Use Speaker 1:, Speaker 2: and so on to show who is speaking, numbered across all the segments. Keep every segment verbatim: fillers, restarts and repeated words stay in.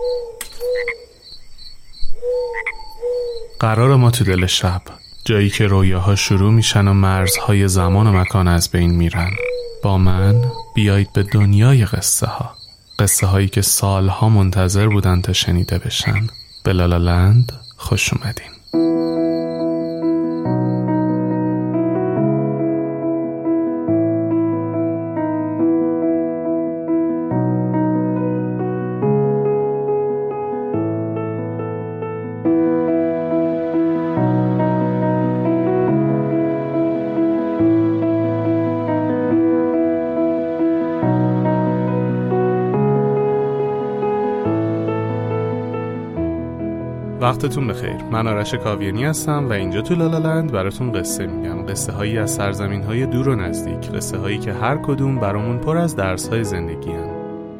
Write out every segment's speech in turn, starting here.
Speaker 1: قرار ما تو دل شب، جایی که رویاها شروع میشن و مرزهای زمان و مکان از بین میرن. با من بیایید به دنیای قصه ها، قصه هایی که سالها منتظر بودن تا شنیده بشن. به لالالند خوش اومدین. وقتتون بخیر. من آرش کاویانی هستم و اینجا تو لالالند براتون قصه میگم. قصه هایی از سرزمین های دور و نزدیک، قصه هایی که هر کدوم برامون پر از درس های زندگی هن.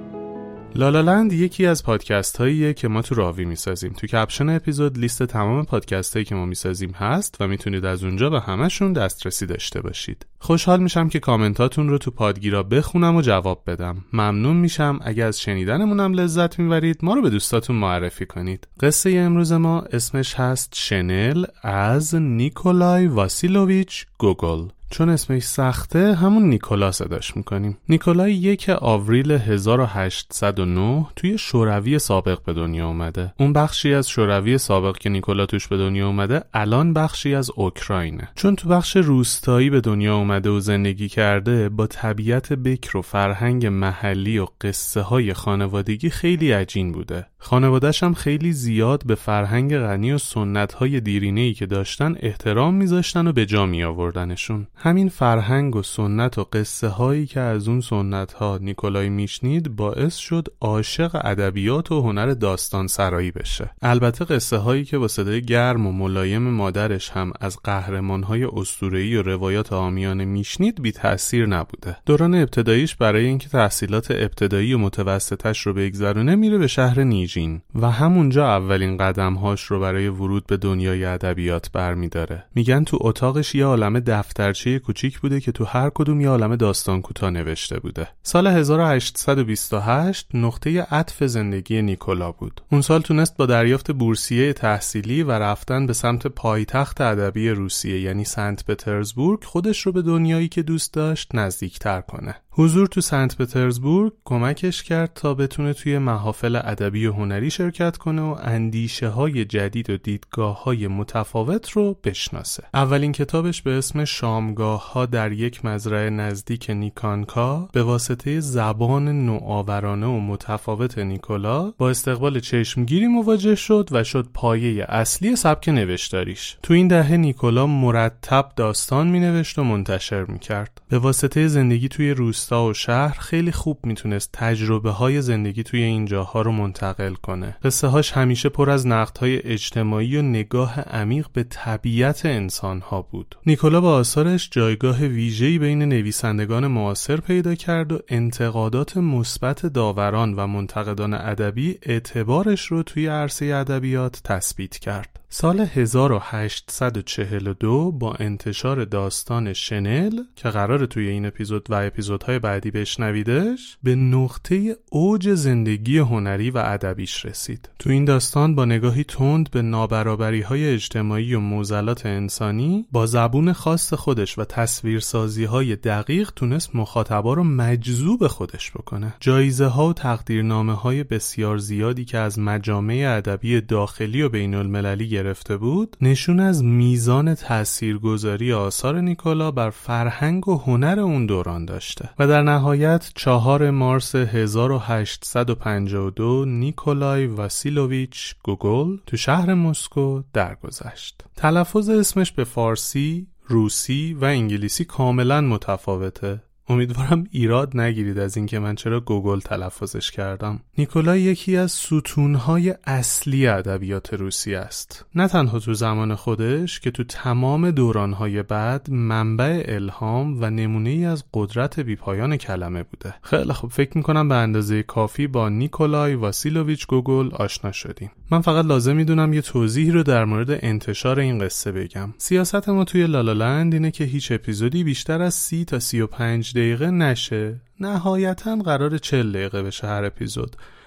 Speaker 1: لالالند یکی از پادکست هاییه که ما تو راوی میسازیم. تو کپشن اپیزود لیست تمام پادکست هایی که ما میسازیم هست و میتونید از اونجا به همشون دسترسی داشته باشید. خوشحال میشم که کامنتاتون رو تو پادگیرا بخونم و جواب بدم. ممنون میشم اگه از شنیدنمونم لذت میبرید ما رو به دوستاتون معرفی کنید. قصه امروز ما اسمش هست شنل از نیکولای واسیلوویچ گوگل. چون اسمش سخته همون نیکولا صداش میکنیم. نیکولای یک آوریل هزار و هشتصد و نه توی شوروی سابق به دنیا اومده. اون بخشی از شوروی سابق که نیکولا توش به دنیا اومده الان بخشی از اوکراینه. چون تو بخش روستایی به دنیا اومده و زندگی کرده، با طبیعت بکر و فرهنگ محلی و قصه های خانوادگی خیلی عجین بوده. خانواده‌ش هم خیلی زیاد به فرهنگ غنی و سنت‌های دیرینه‌ای که داشتن احترام می‌ذاشتن و به جا می‌آوردنشون. همین فرهنگ و سنت و قصه هایی که از اون سنت ها نیکولای میشنید باعث شد عاشق ادبیات و هنر داستان سرایی بشه. البته قصه هایی که با صدای گرم و ملایم مادرش هم از قهرمان های اسطوره‌ای و روایات عامیانه میشنید بی تأثیر نبوده. دوران ابتداییش برای اینکه تحصیلات ابتدایی و متوسطش رو بگذرونه میره به شهر نیژین و همونجا اولین قدمهاش رو برای ورود به دنیای ادبیات برمی‌داره. میگن تو اتاقش یه عالمه دفترچه کوچیک بوده که تو هر کدوم یه عالمه داستان کوتاه نوشته بوده. سال هزار و هشتصد و بیست و هشت نقطه عطف زندگی نیکولا بود. اون سال تونست با دریافت بورسیه تحصیلی و رفتن به سمت پایتخت ادبی روسیه یعنی سنت پترزبورگ خودش رو به دنیایی که دوست داشت نزدیکتر کنه. حضور تو سنت پترزبورگ کمکش کرد تا بتونه توی محافل ادبی و هنری شرکت کنه و اندیشه های جدید و دیدگاه های متفاوت رو بشناسه. اولین کتابش به اسم شامگاه ها در یک مزرعه نزدیک نیکانکا به واسطه زبان نوآورانه و متفاوت نیکولا با استقبال چشمگیری مواجه شد و شد پایه اصلی سبک نوشتاریش. تو این دهه نیکولا مرتب داستان می نوشت و منتشر می کرد. به واسطه زندگی توی روستا و شهر خیلی خوب میتونست تجربه های زندگی توی این جاها رو منتقل کنه. قصه هاش همیشه پر از نقدهای اجتماعی و نگاه عمیق به طبیعت انسان ها بود. نیکولا با آثارش جایگاه ویژه‌ای بین نویسندگان معاصر پیدا کرد و انتقادات مثبت داوران و منتقدان ادبی اعتبارش رو توی عرصه ادبیات تثبیت کرد. سال هزار و هشتصد و چهل و دو با انتشار داستان شنل که قراره توی این اپیزود و اپیزودهای بعدی بشنویدش، به نقطه اوج زندگی هنری و ادبیش رسید. تو این داستان با نگاهی تند به نابرابری‌های اجتماعی و معضلات انسانی با زبون خاص خودش و تصویرسازی‌های دقیق تونست مخاطبا رو مجذوب خودش بکنه. جایزه‌ها و تقدیرنامه‌های بسیار زیادی که از مجامع ادبی داخلی و بین‌المللی گرفته بود نشون از میزان تاثیرگذاری آثار نیکولا بر فرهنگ و هنر اون دوران داشته و در نهایت چهارم مارس هزار و هشتصد و پنجاه و دو نیکولای واسیلوویچ گوگل تو شهر مسکو درگذشت. تلفظ اسمش به فارسی، روسی و انگلیسی کاملا متفاوته. امیدوارم ایراد نگیرید از اینکه من چرا گوگل تلفظش کردم. نیکولای یکی از ستونهای اصلی ادبیات روسی است. نه تنها تو زمان خودش که تو تمام دورانهای بعد منبع الهام و نمونه‌ای از قدرت بیپایان کلمه بوده. خیلی خوب، فکر میکنم به اندازه کافی با نیکولای واسیلوویچ گوگل آشنا شدیم. من فقط لازم میدونم یه توضیحی رو در مورد انتشار این قصه بگم. سیاست ما توی لالالند اینه که هیچ اپیزودی بیشتر از سی تا سی و پنج دقیقه نشه. نهایتاً قرار چهل دقیقه بشه هر اپیزود.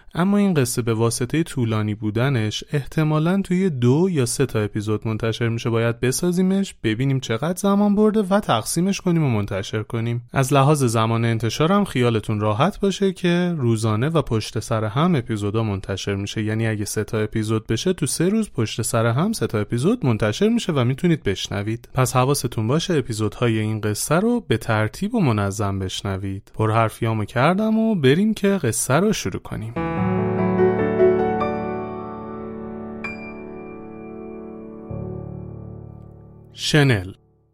Speaker 1: اما این قصه به واسطه طولانی بودنش احتمالاً توی دو یا سه تا اپیزود منتشر میشه. باید بسازیمش، ببینیم چقدر زمان برده و تقسیمش کنیم و منتشر کنیم. از لحاظ زمان انتشارم خیالتون راحت باشه که روزانه و پشت سر هم اپیزودا منتشر میشه. یعنی اگه سه تا اپیزود بشه تو سه روز پشت سر هم سه تا اپیزود منتشر میشه و میتونید بشنوید. پس حواستون باشه اپیزودهای این قصه رو به ترتیب و منظم بشنوید. پر حرفیامو کردم و بریم که قصه رو شروع کنیم. شنل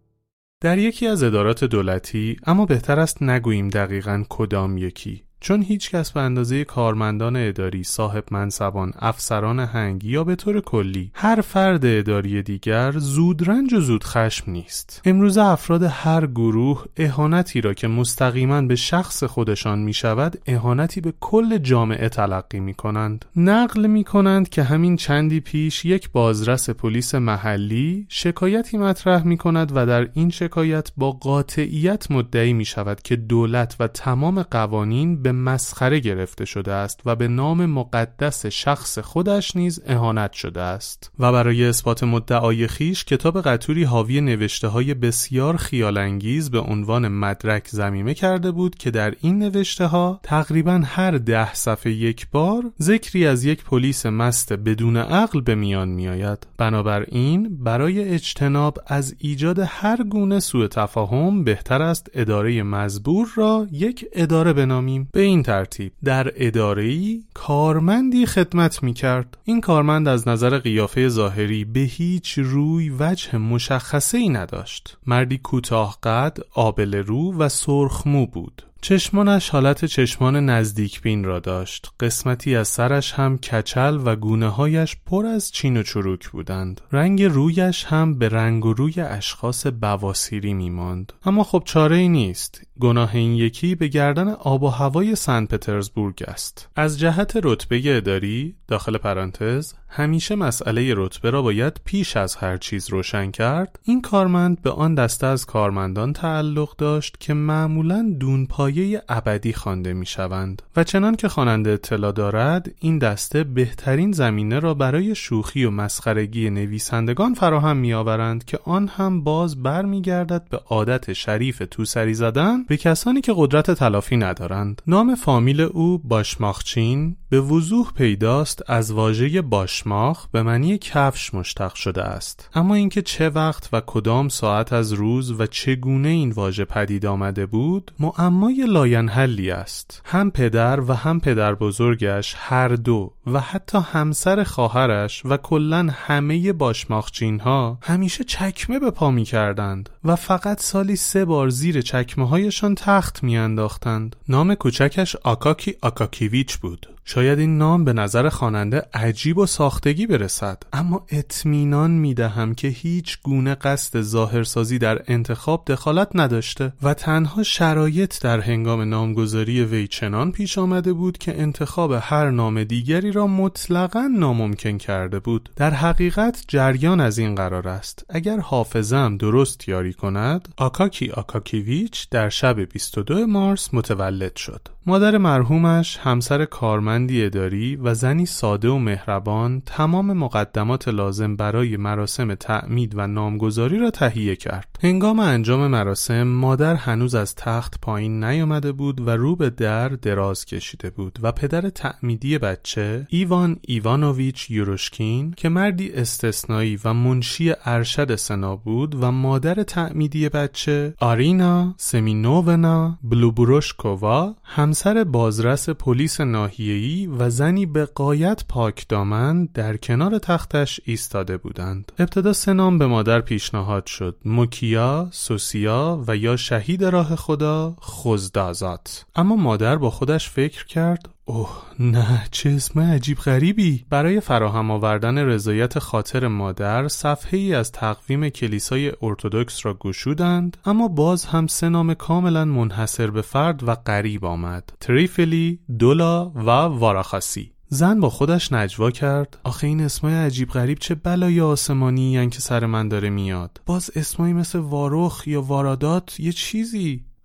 Speaker 1: در یکی از ادارات دولتی، اما بهتر است نگوییم دقیقاً کدام یکی، چون هیچ کس به اندازه کارمندان اداری، صاحب منصبان، افسران هنگ یا به طور کلی هر فرد اداری دیگر زودرنج و زود خشم نیست. امروز افراد هر گروه اهانتی را که مستقیما به شخص خودشان می شود اهانتی به کل جامعه تلقی می کنند. نقل می کنند که همین چندی پیش یک بازرس پلیس محلی شکایتی مطرح می کند و در این شکایت با قاطعیت مدعی می شود که دولت و تمام قوانین به مسخره گرفته شده است و به نام مقدس شخص خودش نیز اهانت شده است و برای اثبات مدعای خیش کتاب قطوری حاوی نوشته‌های بسیار خیال‌انگیز به عنوان مدرک ضمیمه کرده بود که در این نوشته‌ها تقریباً هر ده صفحه یک بار ذکری از یک پلیس مست بدون عقل به میان می‌آید. بنابراین برای اجتناب از ایجاد هر گونه سوء تفاهم بهتر است اداره مزبور را یک اداره بنامیم. به این ترتیب در اداره‌ای کارمندی خدمت می‌کرد. این کارمند از نظر قیافه ظاهری به هیچ روی وجه مشخصه‌ای نداشت. مردی کوتاه قد، آبله رو و سرخمو بود. چشمانش حالت چشمان نزدیک بین را داشت. قسمتی از سرش هم کچل و گونه‌هایش پر از چین و چروک بودند. رنگ رویش هم به رنگ و روی اشخاص بواسیری می‌ماند. اما خب چاره‌ای نیست. گناه این یکی به گردن آب و هوای سن پترزبورگ است. از جهت رتبه اداری، داخل پرانتز، همیشه مسئله رتبه را باید پیش از هر چیز روشن کرد. این کارمند به آن دسته از کارمندان تعلق داشت که معمولاً دونپایه ابدی خوانده می‌شوند و چنان که خواننده اطلاع دارد این دسته بهترین زمینه را برای شوخی و مسخرگی نویسندگان فراهم می‌آورند که آن هم باز برمیگردد به عادت شریف توسری زدن به کسانی که قدرت تلافی ندارند. نام فامیل او باشماخچین به وضوح پیداست از واژه باشماخ به معنی کفش مشتق شده است. اما اینکه چه وقت و کدام ساعت از روز و چگونه این واژه پدید آمده بود معمای لاینحلی است. هم پدر و هم پدر بزرگش هر دو و حتی همسر خواهرش و کلاً همه باشماخچین ها همیشه چکمه به پا می کردند و فقط سالی سه بار زیر چکمه هایشان تخت می انداختند. نام کوچکش آکاکی آکاکیویچ بود. شاید این نام به نظر خواننده عجیب و ساختگی برسد، اما اطمینان میدهم که هیچ گونه قصد ظاهرسازی در انتخاب دخالت نداشته و تنها شرایط در هنگام نامگذاری وی چنان پیش آمده بود که انتخاب هر نام دیگری را مطلقاً ناممکن کرده بود. در حقیقت جریان از این قرار است: اگر حافظم درست یاری کند، آکاکی آکاکیویچ در شب بیست و دو مارس متولد شد. مادر مرحومش همسر کارمندی اداری و زنی ساده و مهربان تمام مقدمات لازم برای مراسم تعمید و نامگذاری را تهیه کرد. هنگام انجام مراسم مادر هنوز از تخت پایین نیامده بود و رو به در دراز کشیده بود و پدر تعمیدی بچه ایوان ایوانوویچ یوروشکین که مردی استثنایی و منشی ارشد سنا بود و مادر تعمیدی بچه آرینا سمینوونا بلوبروشکووا همسر بازرس پلیس ناحیه‌ای و زنی به غایت پاکدامن در کنار تختش ایستاده بودند. ابتدا سه نام به مادر پیشنهاد شد: موکیا، سوسیا و یا شهید راه خدا خزدازات. اما مادر با خودش فکر کرد: اوه نه، چه اسم عجیب غریبی. برای فراهم آوردن رضایت خاطر مادر صفحه ای از تقویم کلیسای ارتدوکس را گشودند، اما باز هم سه نام کاملا منحصر به فرد و غریب آمد: تریفلی، دولا و واراخاسی. زن با خودش نجوا کرد: آخه این اسمای عجیب غریب چه بلای آسمانی هن که سر من داره میاد. باز اسمایی مثل واروخ یا وارادات یه چیزی.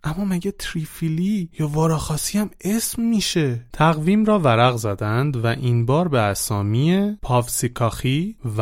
Speaker 1: اما مگه تریفیلی یا واراخاسی هم اسم میشه؟ تقویم را ورق زدند و این بار به اسامی پاوسیکاخی و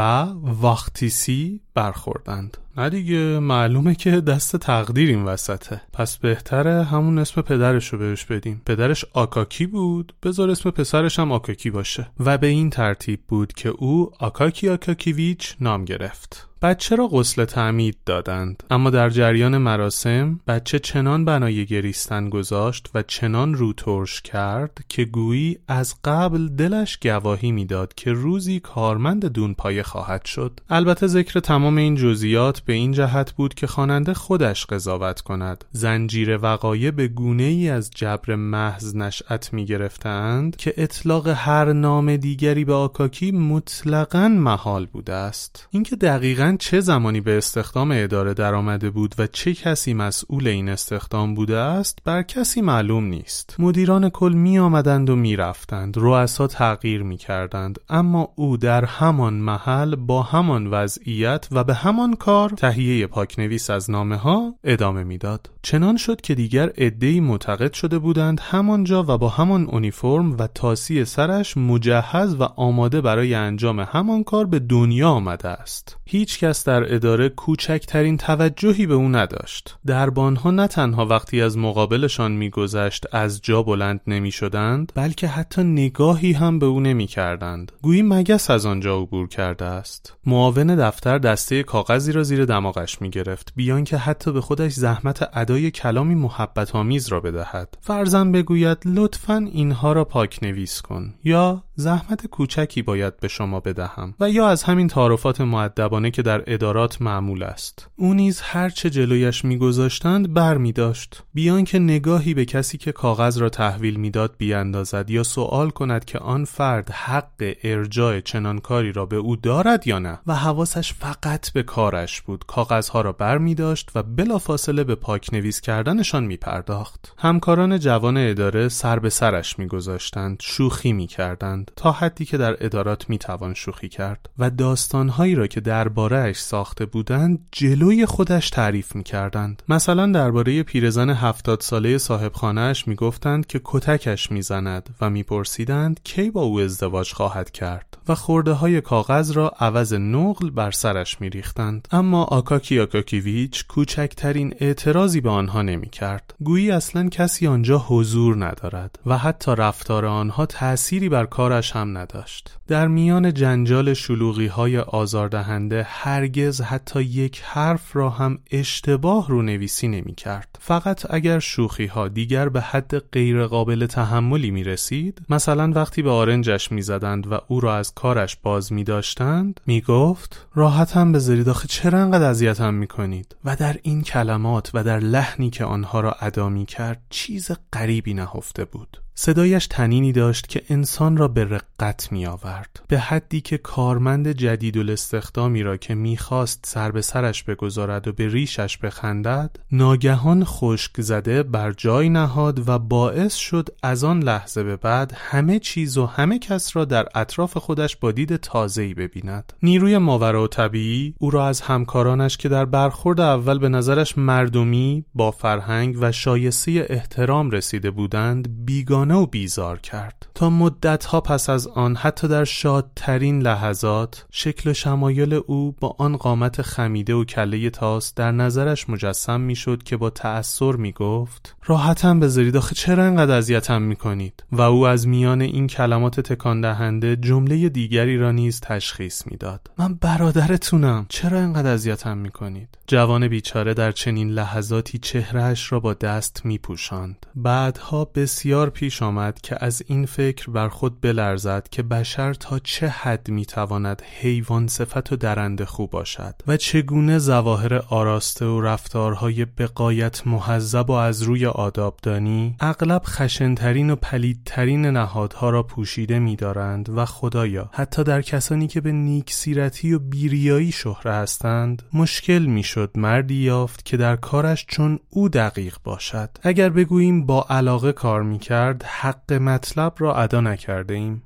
Speaker 1: واختیسی برخوردند. نه دیگه، معلومه که دست تقدیر این وسطه. پس بهتره همون اسم پدرش رو بهش بدیم. پدرش آکاکی بود، بذار اسم پسرش هم آکاکی باشه. و به این ترتیب بود که او آکاکی آکاکیویچ نام گرفت. بچه را غسل تعمید دادند، اما در جریان مراسم بچه چنان بنای گریستن گذاشت و چنان رو ترش کرد که گویی از قبل دلش گواهی میداد که روزی کارمند دونپایه خواهد شد. البته ذکر تمام این جزئیات به این جهت بود که خواننده خودش قضاوت کند. زنجیر وقایع به گونه‌ای از جبر محض نشأت می‌گرفتند که اطلاق هر نام دیگری به آکاکی مطلقاً محال بوده است. اینکه دقیقاً چه زمانی به استخدام اداره در آمده بود و چه کسی مسئول این استخدام بوده است بر کسی معلوم نیست. مدیران کل می آمدند و می رفتند، رؤسا تغییر می کردند، اما او در همان محل با همان وضعیت و به همان کار تهیه پاکنویس از نامه ها ادامه می داد. چنان شد که دیگر عده‌ای معتقد شده بودند همانجا و با همان اونیفرم و تاسی سرش مجهز و آماده برای انجام همان کار به دنیا آمده است. هیچ کس در اداره کوچکترین توجهی به او نداشت. دربانها نه تنها وقتی از مقابلشان میگذشت از جا بلند نمی شدند، بلکه حتی نگاهی هم به او نمی کردند. گویی مگس از آنجا عبور کرده است. معاون دفتر دسته کاغذی را زیر دماغش می گرفت، بیان که حتی به خودش زحمت ادای کلامی محبت آمیز را بدهد. فرضاً بگوید لطفاً اینها را پاک نویس کن، یا زحمت کوچکی باید به شما بدهم، و یا از همین تعارفات مؤدبانه که در ادارات معمول است. او نیز هر چه جلویش می‌گذاشتند بر می‌داشت، بیان که نگاهی به کسی که کاغذ را تحویل می‌داد بیاندازد یا سوال کند که آن فرد حق ارجاع چنان کاری را به او دارد یا نه، و حواسش فقط به کارش بود. کاغذها را بر می‌داشت و بلافاصله به پاک نویس کردنشان می‌پرداخت. همکاران جوان اداره سر به سرش می‌گذاشتند، شوخی می‌کردند تا حدی که در ادارات می‌توان شوخی کرد، و داستان‌هایی را که درباره‌اش ساخته بودند جلوی خودش تعریف می‌کردند. مثلا درباره پیرزن هفتاد ساله صاحب خانه‌اش می‌گفتند که کتکش می‌زند و می‌پرسیدند کی با او ازدواج خواهد کرد، و خرده‌های کاغذ را عوض نقل بر سرش می‌ریختند. اما آکاکی آکاکیویچ کوچکترین اعتراضی به آنها نمی‌کرد. گویی اصلاً کسی آنجا حضور ندارد و حتی رفتار آنها تأثیری بر کارش هم نداشت. در میان جنجال شلوغی‌های آزاردهنده هرگز حتی یک حرف را هم اشتباه رو نویسی نمی کرد. فقط اگر شوخی ها دیگر به حد غیر قابل تحملی می رسید، مثلا وقتی به آرنجش می زدند و او را از کارش باز می داشتند، می گفت راحتم بذارید، آخه چرا انقدر اذیتم می کنید؟ و در این کلمات و در لحنی که آنها را ادا می کرد چیز غریبی نهفته بود. صدایش طنینی داشت که انسان را به رقت می آورد، به حدی که کارمند جدید الاستخدامی را که می خواست سر به سرش بگذارد و به ریشش بخندد ناگهان خشک زده بر جای نهاد و باعث شد از آن لحظه به بعد همه چیز و همه کس را در اطراف خودش با دید تازه‌ای ببیند. نیروی ماورا طبیعی او را از همکارانش که در برخورد اول به نظرش مردمی با فرهنگ و شایسته احترام رسیده بودند بیگانه و بیزار کرد. تا مدتها پس از آن حتی در شادترین لحظات شکل و شمایل او با آن قامت خمیده و کله تاس در نظرش مجسم میشد که با تأثر میگفت راحتم بذارید، آخه چرا انقدر اذیتم میکنید؟ و او از میان این کلمات تکان دهنده جمله دیگری را نیز تشخیص میداد: من برادرتونم، چرا انقدر اذیتم میکنید؟ جوان بیچاره در چنین لحظاتی چهرهش را با دست میپوشاند. بعدها بسیار پیش آمد که از این فکر بر خود بلرزد که بشر تا چه حد میتواند حیوان صفت و درنده خو باشد و چگونه ظواهر آراسته و رفتارهای بغایت مهذب و از روی آدابدانی اغلب خشنترین و پلیدترین نهادها را پوشیده می‌دارند و خدایا حتی در کسانی که به نیکسیرتی و بیریایی شهره هستند مشکل میشد مردی یافت که در کارش چون او دقیق باشد. اگر بگوییم با علاقه کار میکرد حق مطلب را ادا نکرده ایم.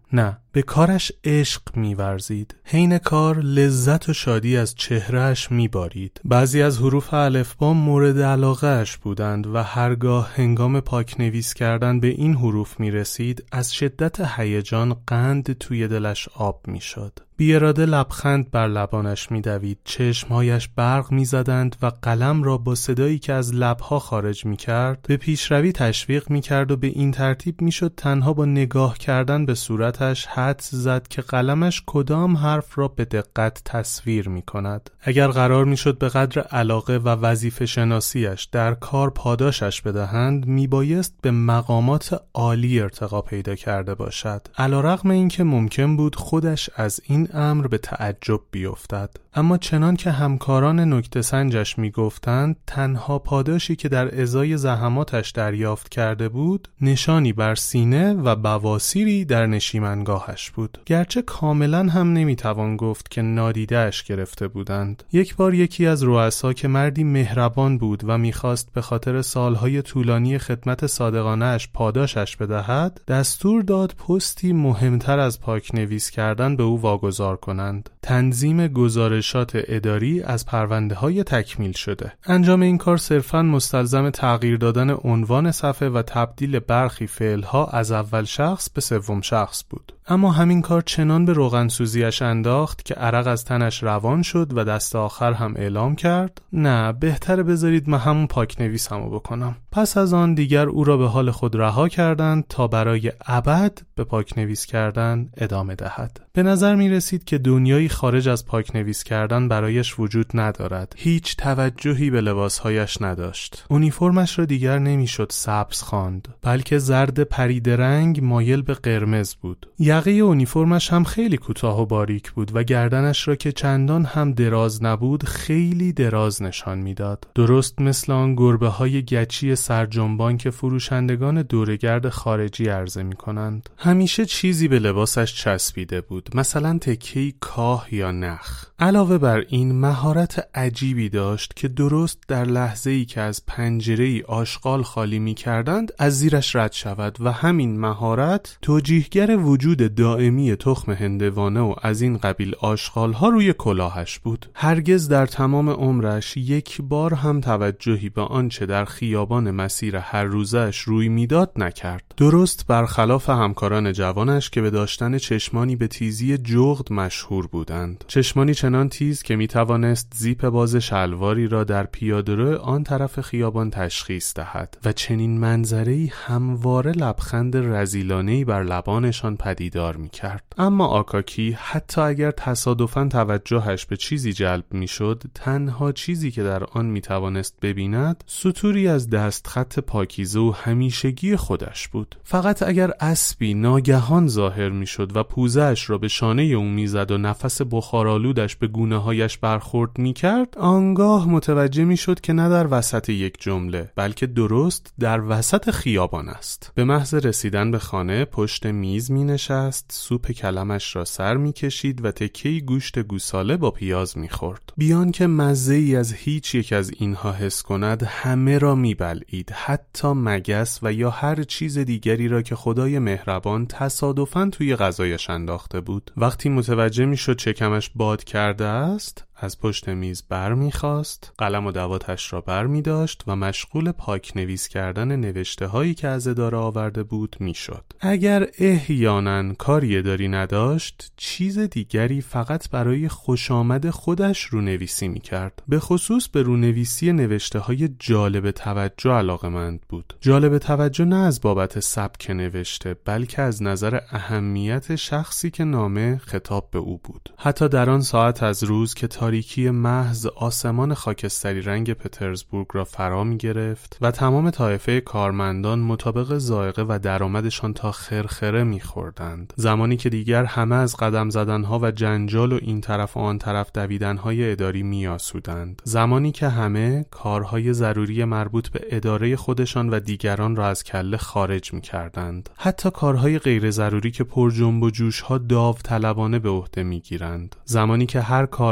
Speaker 1: نه، به کارش عشق می‌ورزید. حین کار لذت و شادی از چهرهش می‌بارید. بعضی از حروف الفبا مورد علاقه‌اش بودند و هرگاه هنگام پاک‌نویس کردن به این حروف می‌رسید، از شدت هیجان قند توی دلش آب می‌شد. بی‌اراده لبخند بر لبانش می‌دوید، چشمهایش برق می‌زدند و قلم را با صدایی که از لب‌ها خارج می‌کرد به پیشروی تشویق می‌کرد و به این ترتیب می‌شد تنها با نگاه کردن به صورتش حدس زد که قلمش کدام حرف را به دقت تصویر می‌کند. اگر قرار می‌شد به قدر علاقه و وظیفه شناسیش در کار پاداشش بدهند، میبایست به مقامات عالی ارتقا پیدا کرده باشد. علی‌رغم اینکه ممکن بود خودش از این امر به تعجب بیفتد، اما چنان که همکاران نکته سنجش میگفتند تنها پاداشی که در ازای زحماتش دریافت کرده بود نشانی بر سینه و بواسیری در نشیمنگاهش بود، گرچه کاملا هم نمیتوان گفت که نادیده‌اش گرفته بودند. یک بار یکی از رؤسا که مردی مهربان بود و میخواست به خاطر سالهای طولانی خدمت صادقانه‌اش پاداشش بدهد، دستور داد پستی مهمتر از پاک‌نویس کردن به او واگذار کنند: تنظیم گزارشات اداری از پرونده‌های تکمیل شده. انجام این کار صرفاً مستلزم تغییر دادن عنوان صفحه و تبدیل برخی فعل‌ها از اول شخص به سوم شخص بود. اما همین کار چنان به روغنسوزیش انداخت که عرق از تنش روان شد و دست آخر هم اعلام کرد: نه، بهتره بذارید من همون پاک‌نویسمو بکنم. پس از آن دیگر او را به حال خود رها کردند تا برای ابد به پاک‌نویس کردن ادامه دهد. به نظر می رسید که دنیایی خارج از پاک‌نویس کردن برایش وجود ندارد. هیچ توجهی به لباسهایش نداشت. اونیفرمش را دیگر نمیشد سبز خواند، بلکه زرد پریدرنگ مایل به قرمز بود. یقه اونیفرمش هم خیلی کوتاه و باریک بود و گردنش را که چندان هم دراز نبود خیلی دراز نشان میداد، درست مثل آن گربه های گچی سرجنبان که فروشندگان دورگرد خارجی عرضه می کنند. همیشه چیزی به لباسش چسبیده بود، مثلا تکه‌ای کاه یا نخ. علاوه بر این مهارت عجیبی داشت که درست در لحظه‌ای که از پنجره‌ای آشغال خالی می‌کردند از زیرش رد شود و همین مهارت توجیهگر وجود دائمی تخم هندوانه و از این قبیل آشغال‌ها روی کلاهش بود. هرگز در تمام عمرش یک بار هم توجهی به آنچه در خیابان مسیر هر روزش روی میداد نکرد. درست برخلاف همکاران جوانش که به داشتن چشمانی به تیزی جغد مشهور بودند. چشمانی چنان تیز که می توانست زیپ باز شلواری را در پیاده‌رو آن طرف خیابان تشخیص دهد و چنین منظره‌ای همواره لبخند رذیلانه‌ای بر لبانشان پدیدار می کرد. اما آکاکی حتی اگر تصادفاً توجهش به چیزی جلب می شد، تنها چیزی که در آن می توانست ببیند سطوری از دستخط پاکیزه و همیشگی خودش بود. فقط اگر اسبی ناگهان ظاهر می شد و پوزه‌اش را به شانه او می زد و نفس بخارآلودش به گونه‌هایش برخورد می‌کرد، آنگاه متوجه می‌شد که نه در وسط یک جمله بلکه درست در وسط خیابان است. به محض رسیدن به خانه پشت میز می‌نشست، سوپ کلمش را سر می‌کشید و تکه‌ای گوشت گوساله با پیاز می‌خورد. بیان که مزه‌ای از هیچ یک از اینها حس کند، همه را می‌بلعید، حتی مگس و یا هر چیز دیگری را که خدای مهربان تصادفاً توی غذایش انداخته بود. وقتی متوجه می‌شد چکمش باد کرده است، از پشت میز بر می‌خاست، قلم و دواتش را بر می‌داشت و مشغول پاک نویس کردن نوشته هایی که از اداره آورده بود می‌شد. اگر احیانا کاری اداری نداشت، چیز دیگری فقط برای خوشامد خودش رونویسی می‌کرد. به خصوص به رونویسی نوشته های جالب توجه علاقه‌مند بود. جالب توجه نه از بابت سبک نوشته، بلکه از نظر اهمیت شخصی که نامه خطاب به او بود. حتی در آن ساعت از روز که تاریکی محض آسمان خاکستری رنگ پترزبورگ را فرا می گرفت و تمام طایفه کارمندان مطابق ذائقه و درآمدشان تا خرخره می خوردند. زمانی که دیگر همه از قدم زدنها و جنجال و این طرف و آن طرف دویدنهای اداری می آسودند. زمانی که همه کارهای ضروری مربوط به اداره خودشان و دیگران را از کله خارج می کردند. حتی کارهای غیر ضروری که پر جنب و جوش ها داوطلبانه به عهده می گیرند. زمانی که هر کارمند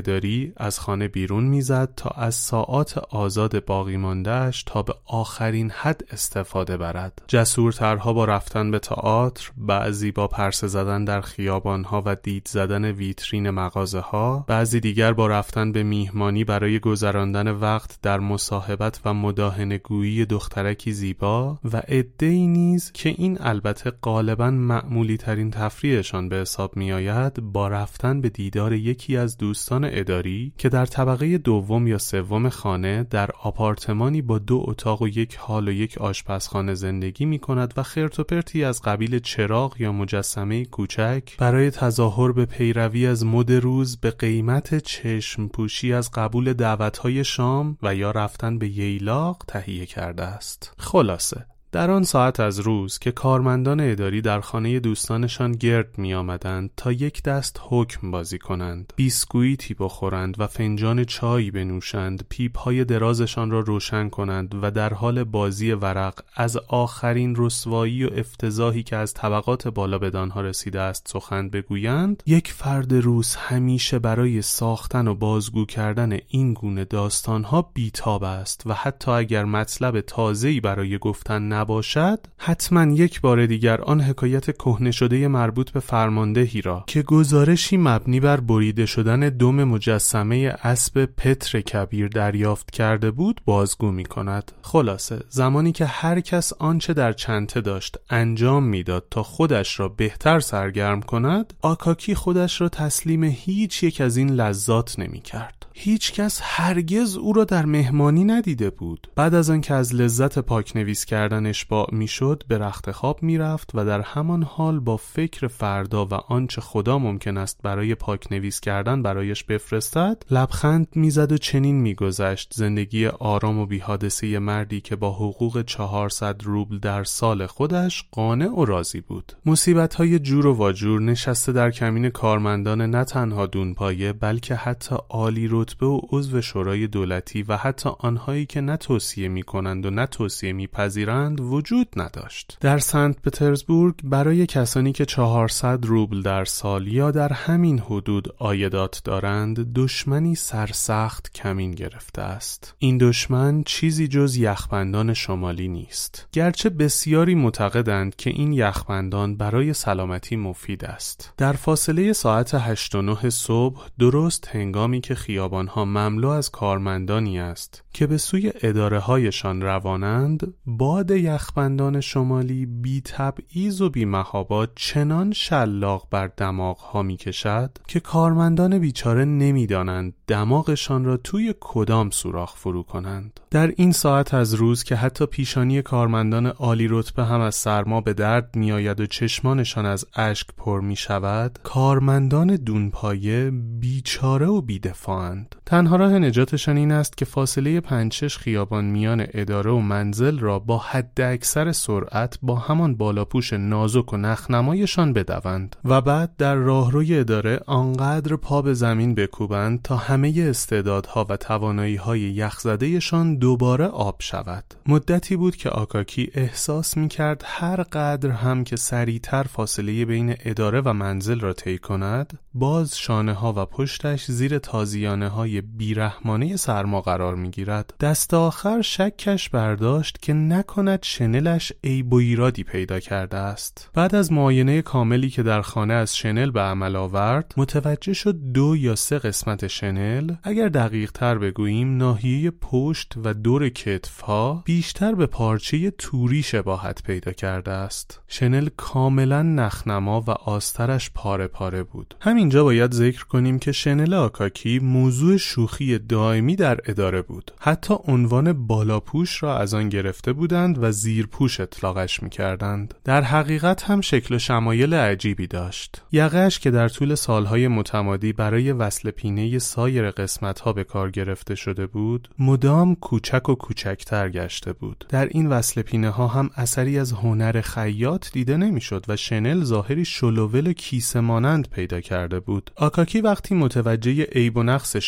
Speaker 1: اداری از خانه بیرون میزد تا از ساعات آزاد باقی ماندهش تا به آخرین حد استفاده برد. جسورترها با رفتن به تئاتر، بعضی با پرسه زدن در خیابانها و دید زدن ویترین مغازه‌ها، بعضی دیگر با رفتن به میهمانی برای گذراندن وقت در مصاحبت و مداهنه‌گویی دخترکی زیبا و عده‌ای نیز که این البته غالباً معمولی ترین تفریحشان به حساب می آید با رفتن به دیدار یکی از دوستان اداری که در طبقه دوم یا سوم خانه در آپارتمانی با دو اتاق و یک هال و یک آشپزخانه زندگی می کند و خرت و پرتی از قبیل چراغ یا مجسمه کوچک برای تظاهر به پیروی از مد روز به قیمت چشم پوشی از قبول دعوت‌های شام و یا رفتن به ییلاق تهیه کرده است. خلاصه در آن ساعت از روز که کارمندان اداری در خانه دوستانشان گرد می آمدند تا یک دست حکم بازی کنند، بیسکویتی بخورند و فنجان چایی بنوشند، پیپ‌های درازشان را روشن کنند و در حال بازی ورق از آخرین رسوایی و افتضاحی که از طبقات بالا به آنها رسیده است سخن بگویند، یک فرد روز همیشه برای ساختن و بازگو کردن این گونه داستانها بیتاب است و حتی اگر مطلب تازه‌ای برای گفتن نباشد حتما یک بار دیگر آن حکایت کهنه شده مربوط به فرماندهی را که گزارشی مبنی بر بریده شدن دم مجسمه اسب پتر کبیر دریافت کرده بود بازگو می کند. خلاصه زمانی که هر کس آنچه در چنته داشت انجام میداد تا خودش را بهتر سرگرم کند، آکاکی خودش را تسلیم هیچ یک از این لذات نمی کرد. هیچ کس هرگز او را در مهمانی ندیده بود. بعد از آنکه از لذت پاکنویس کردن اشباع میشد به رخت خواب میرفت و در همان حال با فکر فردا و آنچه خدا ممکن است برای پاکنویس کردن برایش بفرستد لبخند میزد و چنین میگذشت زندگی آرام و بی‌حادثه مردی که با حقوق چهارصد روبل در سال خودش قانع و راضی بود. مصیبت‌های جور و واجور نشسته در کمین کارمندان نه تنها دونپایه بلکه حتی عالی رتبه و عضو شورای دولتی و حتی آنهایی که نه توصیه می‌کنند و نه توصیه می‌پذیرند وجود نداشت. در سنت پترزبورگ برای کسانی که چهارصد روبل در سال یا در همین حدود عایدات دارند دشمنی سرسخت کمین گرفته است. این دشمن چیزی جز یخبندان شمالی نیست، گرچه بسیاری معتقدند که این یخبندان برای سلامتی مفید است. در فاصله ساعت هشت و نه صبح درست هنگامی که خیابانها مملو از کارمندانی است که به سوی اداره هایشان روانند، باد یخبندان شمالی بی تبعیض و بی محابا چنان شلاق بر دماغ ها می کشد که کارمندان بیچاره نمی دانند دماغشان را توی کدام سوراخ فرو کنند. در این ساعت از روز که حتی پیشانی کارمندان عالی رتبه هم از سرما به درد می آید و چشمانشان از اشک پر می شود، کارمندان دونپایه بیچاره و بی‌دفاعند. تنها راه نجاتشان این است که فاصله پنج شش خیابان میان اداره و منزل را با حد اکثر سرعت با همان بالاپوش نازک و نخنمایشان بدوند و بعد در راهروی اداره آنقدر پا به زمین بکوبند تا همه استعدادها و توانایی‌های یخزده‌شان دوباره آب شود. مدتی بود که آکاکی احساس می‌کرد هر قدر هم که سریعتر فاصله بین اداره و منزل را طی کند، باز شانه‌ها و پشتش زیر تازیانه‌های بیرحمانه سرما قرار می‌گیرد. دست آخر شکش برداشت که نکند شنلش عیب و ایرادی پیدا کرده است. بعد از معاینه کاملی که در خانه از شنل به عمل آورد، متوجه شد دو یا سه قسمت شنل، اگر دقیق تر بگوییم ناحیه پشت و دور کتف‌ها، بیشتر به پارچه توری شباهت پیدا کرده است. شنل کاملا نخنما و آسترش پاره پاره بود. همینجا باید ذکر کنیم که شنل آکاکی موضوع شوخی دائمی در اداره بود. حتی عنوان بالاپوش را از آن گرفته بودند و زیرپوش اطلاقش می‌کردند. در حقیقت هم شکل و شمایل عجیبی داشت. یقه‌اش که در طول سالهای متمادی برای وصل پینه سایر قسمت‌ها به کار گرفته شده بود، مدام کوچک و کوچکتر گشته بود. در این وصل پینه‌ها هم اثری از هنر خیاط دیده نمی‌شد و شنل ظاهری شلوول و کیسه مانند پیدا کرده بود. آکاکی وقتی متوجه عیب و نقص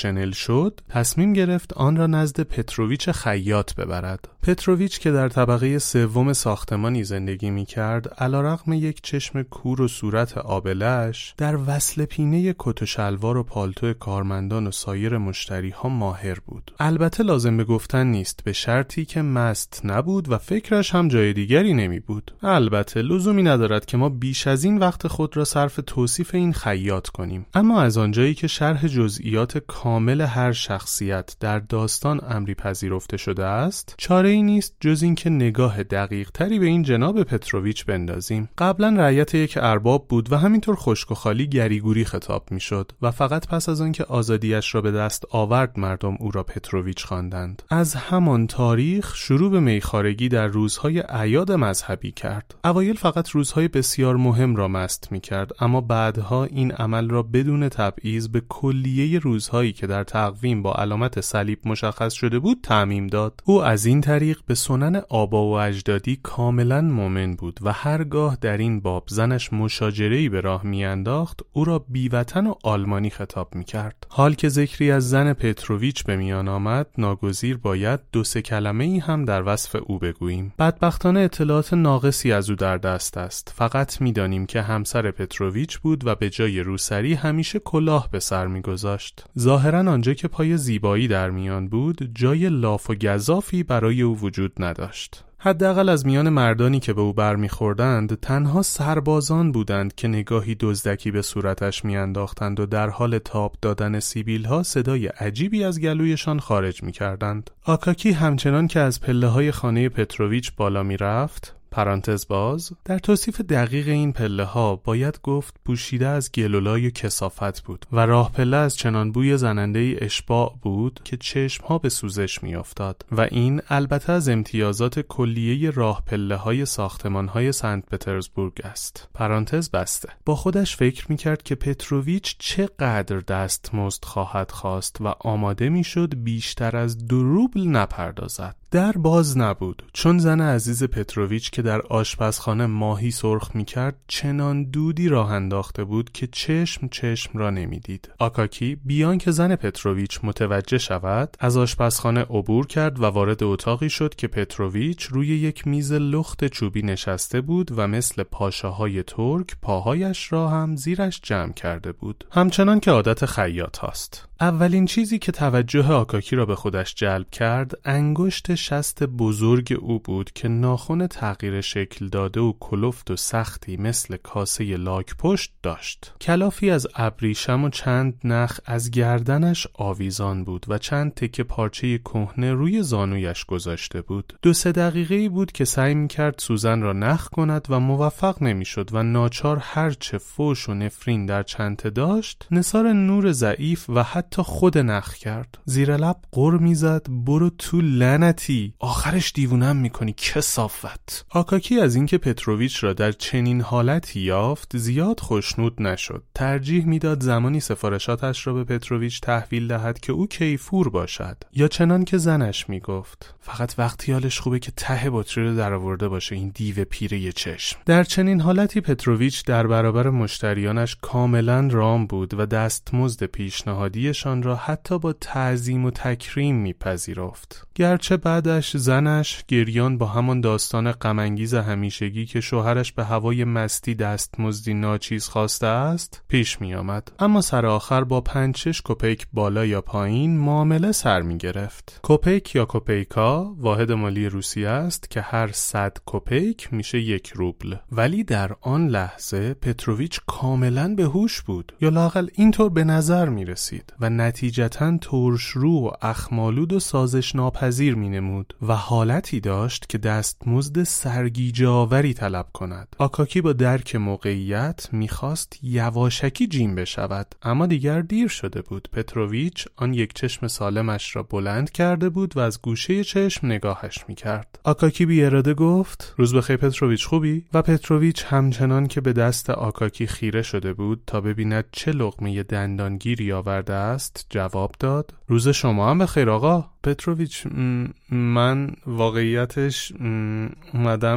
Speaker 1: شنل شد، تصمیم گرفت آن را نزد پتروویچ خیاط ببرد. پتروویچ که در طبقه سوم ساختمانی زندگی می‌کرد، علیرغم یک چشم کور و صورت آبله‌اش، در وصل پینه کت و شلوار و پالتو کارمندان و سایر مشتری‌ها ماهر بود. البته لازم به گفتن نیست، به شرطی که مست نبود و فکرش هم جای دیگری نمی بود. البته لزومی ندارد که ما بیش از این وقت خود را صرف توصیف این خیاط کنیم، اما از آنجایی که شرح جزئیات کامل هر شخصیت در داستان امری پذیرفته شده است، چاره ای نیست جز این که نگاه دقیق تری به این جناب پتروویچ بندازیم. قبلا رعیت یک ارباب بود و همینطور خشک و خالی گریگوری خطاب می شد و فقط پس از آنکه آزادیش را به دست آورد مردم او را پتروویچ خواندند. از همان تاریخ شروع به میخارگی در روزهای اعیاد مذهبی کرد. اوایل فقط روزهای بسیار مهم را مست می کرد، اما بعدها این عمل را بدون تبعیض به کلیه روزهایی که در تقویم با علامت صلیب مشخص شده بود تعمیم داد. او از این طریق به سنن آبا و اجدادی کاملا مؤمن بود و هرگاه در این باب زنش مشاجره‌ای به راه میانداخت، او را بیوطن و آلمانی خطاب میکرد. حال که ذکری از زن پتروویچ به میان آمد، ناگزیر باید دو سه کلمه ای هم در وصف او بگوییم. بدبختانه اطلاعات ناقصی از او در دست است. فقط میدانیم که همسر پتروویچ بود و به جای روسری همیشه کلاه به سر میگذاشت. ظاهرا آنجا که پای زیبایی در میان بود، جای لاف و گزافی برای او وجود نداشت. حداقل از میان مردانی که به او برمیخوردند، تنها سربازان بودند که نگاهی دزدکی به صورتش میانداختند و در حال تاب دادن سیبیل‌ها صدای عجیبی از گلویشان خارج میکردند. آکاکی همچنان که از پله‌های خانه پتروویچ بالا میرفت، پرانتز باز، در توصیف دقیق این پله ها باید گفت پوشیده از گلولای کثافت بود و راه پله از چنان بوی زننده اشباع بود که چشم ها به سوزش می افتاد و این البته از امتیازات کلیه راه پله های ساختمان های سنت پترزبورگ است. پرانتز بسته. با خودش فکر می کرد که پتروویچ چقدر دستمزد خواهد خواست و آماده می شد بیشتر از دو روبل نپردازد. در باز نبود، چون زن عزیز پتروویچ که در آشپزخانه ماهی سرخ می‌کرد چنان دودی راه انداخته بود که چشم چشم را نمی‌دید. آکاکی بیان که زن پتروویچ متوجه شود، از آشپزخانه عبور کرد و وارد اتاقی شد که پتروویچ روی یک میز لخت چوبی نشسته بود و مثل پاشاهای ترک پاهایش را هم زیرش جمع کرده بود، همچنان که عادت خیاط هاست. اولین چیزی که توجه آکاکی را به خودش جلب کرد انگشت شست بزرگ او بود که ناخن تغییر شکل داده و کلفت و سختی مثل کاسه لاک پشت داشت. کلافی از ابریشم و چند نخ از گردنش آویزان بود و چند تکه پارچه کهنه روی زانویش گذاشته بود. دو سه دقیقه‌ای بود که سعی می‌کرد سوزن را نخ کند و موفق نمی‌شد و ناچار هرچه فوش و نفرین در چنته داشت نثار نور ضعیف و حتی خود نخ کرد. زیر لب غر میزد برو تو لعنتی، آخرش دیوونم میکنی کثافت. آکاکی از اینکه پتروویچ را در چنین حالتی یافت زیاد خوشنود نشد. ترجیح میداد زمانی سفارشاتش را به پتروویچ تحویل دهد که او کیفور باشد، یا چنان که زنش میگفت فقط وقتی حالش خوبه که ته بطری رو درآورده باشه این دیو پیره چشم. در چنین حالتی پتروویچ در برابر مشتریانش کاملا رام بود و دستمزد پیشنهادیشان را حتی با تعظیم و تکریم میپذیرفت. گرچه بعدش زنش گریان با همان داستان غم‌انگیز همیشگی که شوهرش به هوای مستی دستمزدی ناچیز خواسته است پیش می آمد، اما سر آخر با پنج شش کپیک بالا یا پایین معامله سر می گرفت. کپیک یا کپیکا واحد مالی روسیه است که هر صد کپیک میشه یک روبل، ولی در آن لحظه پتروویچ کاملا به هوش بود، یا لااقل اینطور به نظر می رسید و نتیجتاً ترشرو و اخمالود و سازش ناپذیر می نمود و حالتی داشت که دستمزد سرگیجه‌آوری طلب کند. آکاکی با درک موقعیت میخواست یواشکی جیم بشود، اما دیگر دیر شده بود. پتروویچ آن یک چشم سالمش را بلند کرده بود و از گوشه چشم نگاهش میکرد. آکاکی بی اراده گفت روز بخیر پتروویچ، خوبی؟ و پتروویچ همچنان که به دست آکاکی خیره شده بود تا ببیند چه لقمه دندانگیری آورده است جواب داد روز شما هم بخیر آقا. پتروویچ من واقعیتش اومدم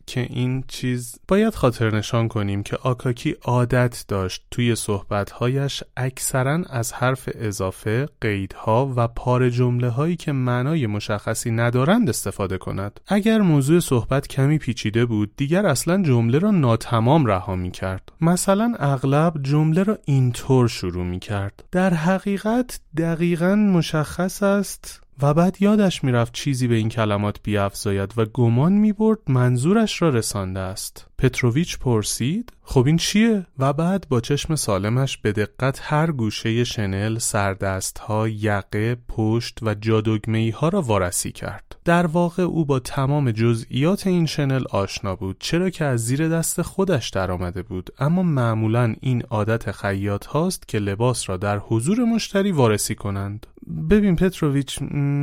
Speaker 1: که این چیز باید خاطر نشان کنیم که آکاکی عادت داشت توی صحبت‌هایش اکثراً از حرف اضافه، قیدها و پاره جمله‌هایی که معنای مشخصی ندارند استفاده کند. اگر موضوع صحبت کمی پیچیده بود، دیگر اصلاً جمله را ناتمام رها می‌کرد. مثلا اغلب جمله را اینطور شروع می‌کرد: در حقیقت دقیقاً مشخص است، و بعد یادش میرفت چیزی به این کلمات بیفزاید و گمان میبرد منظورش را رسانده است. پتروویچ پرسید: خب این چیه؟ و بعد با چشم سالمش به دقت هر گوشه شنل، سردستها، یقه، پشت و جادوگمه‌ای ها را وارسی کرد. در واقع او با تمام جزئیات این شنل آشنا بود، چرا که از زیر دست خودش در آمده بود، اما معمولاً این عادت خیاط هاست که لباس را در حضور مشتری وارسی کنند. ببین پتروویچ،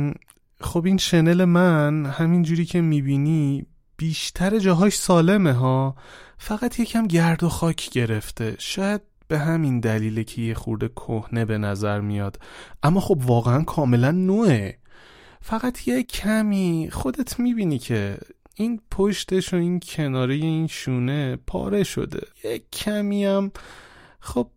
Speaker 1: خب این شنل من همین جوری که میبینی بیشتر جاهاش سالمه ها، فقط یکم گرد و خاک گرفته، شاید به همین دلیله که یه خورده کهنه به نظر میاد، اما خب واقعا کاملا نوعه. فقط یه کمی خودت میبینی که این پشتش و این کناره این شونه پاره شده، یه کمی هم خب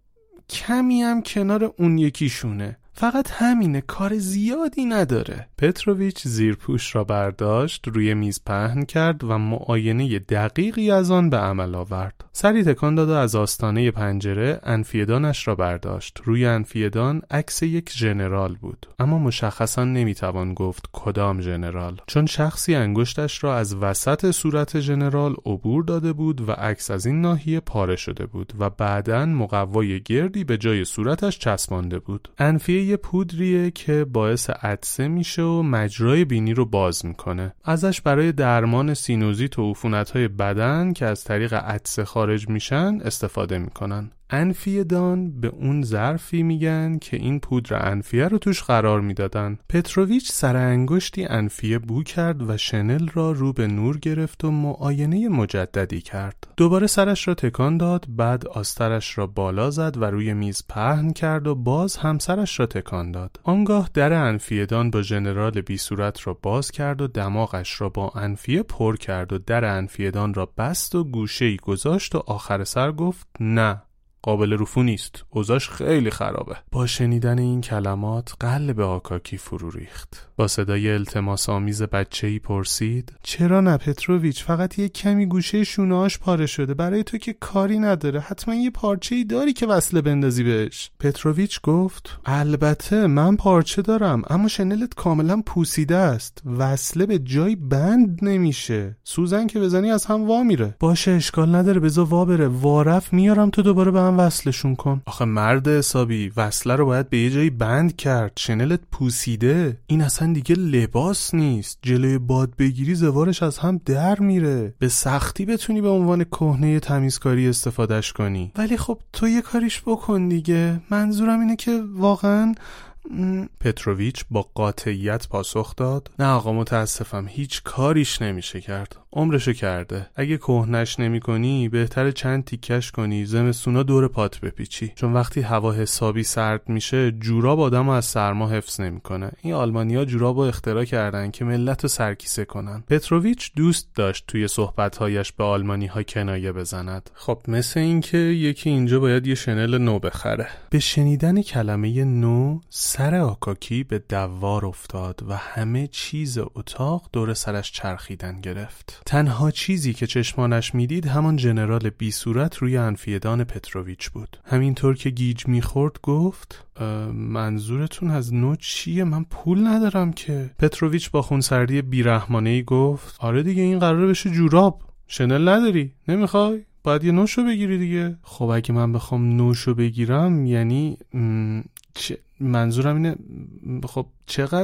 Speaker 1: کمی هم کنار اون یکی شونه، فقط همینه، کار زیادی نداره. پتروویچ زیرپوش را برداشت، روی میز پهن کرد و معاینه دقیقی از آن به عمل آورد. سری تکان داد و از آستانه پنجره انفیدانش را برداشت. روی انفیدان عکس یک ژنرال بود، اما مشخصا نمیتوان گفت کدام ژنرال، چون شخصی انگشتش را از وسط صورت ژنرال عبور داده بود و عکس از این ناحیه پاره شده بود و بعداً مقوای گردی به جای صورتش چسبانده بود. انفیه یه پودریه که باعث عطسه میشه و مجرای بینی رو باز میکنه. ازش برای درمان سینوزیت و عفونت‌های بدن که از طریق عطسه خارج میشن استفاده میکنن. انفیدان به اون ظرفی میگن که این پودر انفیه رو توش قرار میدادن. پتروویچ سر انگشتی انفیه بو کرد و شنل را رو به نور گرفت و معاینه مجددی کرد. دوباره سرش را تکان داد، بعد آسترش را بالا زد و روی میز پهن کرد و باز هم سرش را تکان داد. آنگاه در انفیدان با ژنرال بی صورت را باز کرد و دماغش را با انفیه پر کرد و در انفیدان را بست و گوشه‌ای گذاشت و آخر سر گفت: نه، قابل رفو نیست، اوضاعش خیلی خرابه. با شنیدن این کلمات قلب آکاکی فرو ریخت. با صدای التماس آمیز بچه‌ای پرسید: چرا نه پتروویچ، فقط یه کمی گوشه شونه‌هاش پاره شده، برای تو که کاری نداره، حتما یه پارچه‌ای داری که وصله بندازی بهش. پتروویچ گفت: البته من پارچه دارم، اما شنلت کاملا پوسیده است، وصله به جای بند نمیشه، سوزن که بزنی از هم وا میره. باشه اشکال نداره، بذار وا بره، وارف میارم تو دوباره به وصلشون کن. آخه مرد حسابی، وصله رو باید به یه جایی بند کرد، شنلت پوسیده، این اصلا دیگه لباس نیست، جلوی باد بگیری زوارش از هم در میره، به سختی بتونی به عنوان کهنه تمیزکاری استفادهش کنی. ولی خب تو یه کاریش بکن دیگه، منظورم اینه که واقعا. پتروویچ با قاطعیت پاسخ داد: نه آقا متاسفم، هیچ کاریش نمیشه کرد، عمرشو کرده. اگه کهنش نمی کنی بهتره چند تیکش کنی، زمستونا دور پات بپیچی، چون وقتی هوا حسابی سرد میشه جوراب آدمو از سرما حفظ نمیکنه. این آلمانیا جورابو اختراع کردن که ملتو سرکیسه کنن. پتروویچ دوست داشت توی صحبت‌هایش به آلمانی‌ها کنایه بزند. خب مثل این که یکی اینجا باید یه شنل نو بخره. به شنیدن کلمه نو سر آکاکی به دوار افتاد و همه چیز اتاق دور سرش چرخیدن گرفت. تنها چیزی که چشمانش میدید همان ژنرال بی صورت روی انفیدان پتروویچ بود. همینطور که گیج میخورد گفت: منظورتون از نو چیه؟ من پول ندارم که. پتروویچ با خونسردی بیرحمانه‌ای گفت: آره دیگه، این قراره بشه جوراب، شنل نداری، نمیخوای؟ باید یه نوشو بگیری دیگه. خب اگه من بخوام نوشو بگیرم یعنی م... چه... منظورم اینه، خب چقدر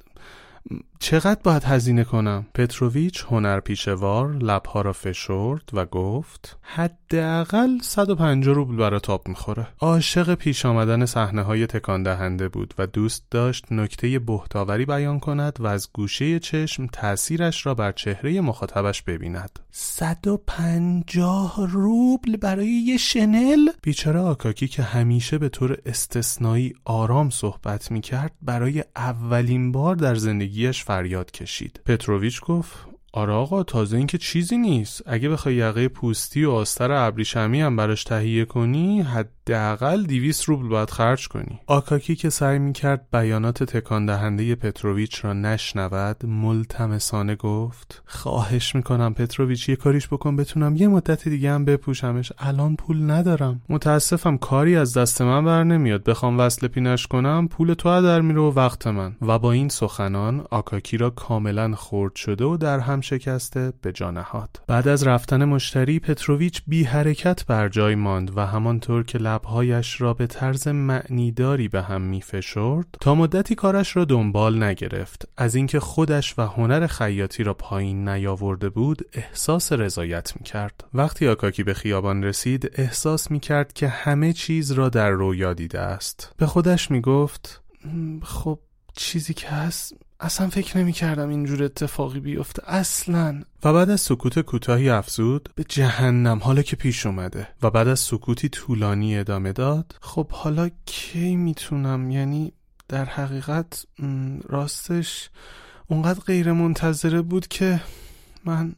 Speaker 1: چقدر باید هزینه کنم؟ پتروویچ هنرپیشه‌وار لبها را فشرد و گفت: حداقل صد و پنجاه روبل برای تاب میخوره. عاشق پیش آمدن صحنه‌های تکان دهنده بود و دوست داشت نکته بهتاوری بیان کند و از گوشه چشم تأثیرش را بر چهره مخاطبش ببیند. صد و پنجاه روبل برای یه شنل؟ بیچاره آکاکی که همیشه به طور استثنایی آرام صحبت میکرد برای اولین بار در زندگیش فریاد کشید. پتروویچ گفت: آره آقا، تازه این که چیزی نیست. اگه بخوای یقه پوستی و آستر ابریشمی هم براش تهیه کنی حداقل دویست روبل باید خرج کنی. آکاکی که سعی میکرد بیانات تکان دهنده پتروویچ را نشنود ملتمسانه گفت خواهش میکنم پتروویچ یه کاریش بکن بتونم یه مدت دیگه هم بپوشمش، الان پول ندارم. متاسفم کاری از دست من بر نمیاد، بخوام وصل پینش کنم پول تو در میره و وقت من. و با این سخنان آکاکی را کاملا خرد شده و در هم شکسته به جا نهاد. بعد از رفتن مشتری پتروویچ بی حرکت بر جای ماند و همانطور که لبهایش را به طرز معنیداری به هم میفشرد تا مدتی کارش را دنبال نگرفت. از اینکه خودش و هنر خیاطی را پایین نیاورده بود احساس رضایت میکرد. وقتی آکاکی به خیابان رسید احساس میکرد که همه چیز را در رویا دیده است. به خودش میگفت خب چیزی که هست، اصلا فکر نمی کردم اینجور اتفاقی بیفته اصلا. و بعد از سکوت کوتاهی افزود به جهنم حالا که پیش اومده. و بعد از سکوتی طولانی ادامه داد خب حالا کی میتونم، یعنی در حقیقت راستش اونقدر غیر منتظره بود که من